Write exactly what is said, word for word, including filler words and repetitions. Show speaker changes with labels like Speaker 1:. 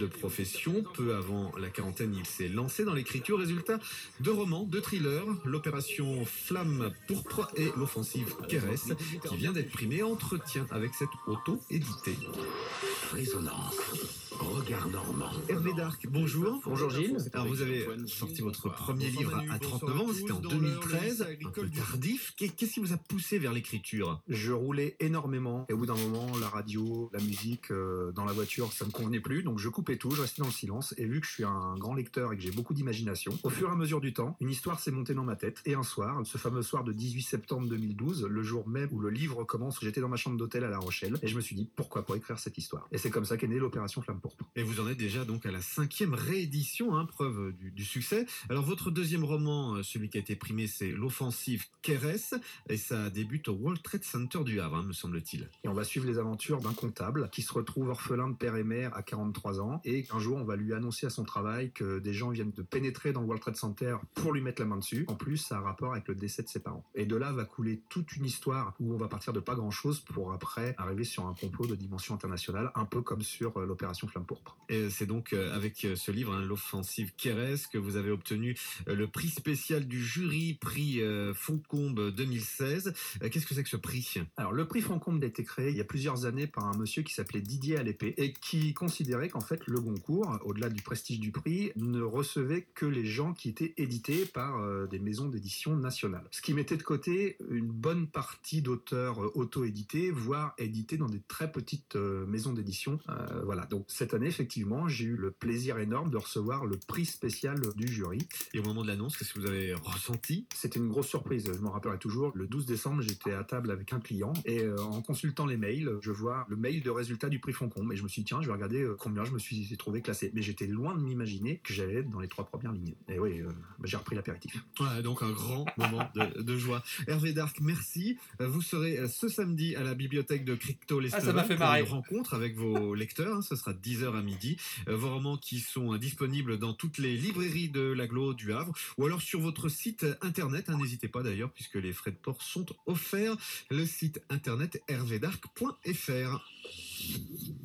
Speaker 1: de profession. Peu avant la quarantaine, il s'est lancé dans l'écriture. Résultat, de romans, de thrillers, l'opération Flamme pourpre et l'offensive Kérès, qui vient d'être primée, entretient avec cette auto-édité.
Speaker 2: Résonance. Regard normand.
Speaker 1: Hervé Darc, bonjour.
Speaker 3: Bonjour Gilles.
Speaker 1: Alors vous avez sorti votre premier livre à trente-neuf ans, c'était en deux mille treize, un peu tardif. Qu'est-ce qui vous a poussé vers l'écriture ?
Speaker 3: Je roulais énormément et au bout d'un moment, la radio, la musique, euh, dans la voiture, ça me convenait plus. Donc je coupais tout, je restais dans le silence. Et vu que je suis un grand lecteur et que j'ai beaucoup d'imagination, au fur et à mesure du temps, une histoire s'est montée dans ma tête. Et un soir, ce fameux soir de dix-huit septembre deux mille douze, le jour même où le livre commence, j'étais dans ma chambre d'hôtel à La Rochelle et je me suis dit pourquoi pas écrire cette histoire. Et c'est comme ça qu'est née l'opération Flamme pourpre.
Speaker 1: Et vous en êtes déjà donc à la cinquième réédition, hein, preuve du, du succès. Alors votre deuxième roman, celui qui a été primé, c'est l'offensive Kérès, et ça débute au World Trade Center du Havre, hein, me semble-t-il.
Speaker 3: Et on va suivre les aventures d'un comptable qui se retrouve orphelin de père et mère à quarante-trois ans, et qu'un jour on va lui annoncer à son travail que des gens viennent de pénétrer dans le World Trade Center pour lui mettre la main dessus. En plus, ça a un rapport avec le décès de ses parents. Et de là va couler toute une histoire où on va partir de pas grand-chose pour après arriver sur un complot de dimension internationale, un peu comme sur euh, l'opération Flamme pourpre.
Speaker 1: Et c'est donc euh, avec ce livre, hein, l'offensive Kérès, que vous avez obtenu euh, le prix spécial du jury, prix euh, Foncombe deux mille seize. Euh, qu'est-ce que c'est que ce prix ?
Speaker 3: Alors le prix Foncombe a été créé il y a plusieurs années par un monsieur qui s'appelait Didier Alépée et qui considérait qu'en fait le Goncourt, au-delà du prestige du prix, ne recevait que les gens qui étaient édités par euh, des maisons d'édition nationales. Ce qui mettait de côté une bonne partie d'auteurs euh, auto-édités, voire édités dans des très petites euh, maisons d'édition. Euh, voilà, donc cette année effectivement j'ai eu le plaisir énorme de recevoir le prix spécial du jury.
Speaker 1: Et au moment de l'annonce, qu'est-ce que vous avez ressenti ?
Speaker 3: C'était une grosse surprise, je m'en rappellerai toujours. Le douze décembre, j'étais à table avec un client et euh, en consultant les mails, je vois le mail de résultat du prix Foncombe et je me suis dit tiens, je vais regarder euh, combien je me suis trouvé classé. Mais j'étais loin de m'imaginer que j'allais être dans les trois premières lignes. Et oui, euh, bah, j'ai repris l'apéritif.
Speaker 1: Ouais, donc un grand moment de, de joie. Hervé Darc, merci. Vous serez ce samedi à la bibliothèque de Crypto-Lestoval.
Speaker 4: Ah, ça m'a fait marrer.
Speaker 1: Une rencontre avec vos lecteurs, hein, ce sera de dix heures à midi. Euh, vos romans qui sont disponibles dans toutes les librairies de l'Agglo du Havre ou alors sur votre site internet, hein, n'hésitez pas d'ailleurs puisque les frais de port sont offerts, le site internet hervé darc point f r.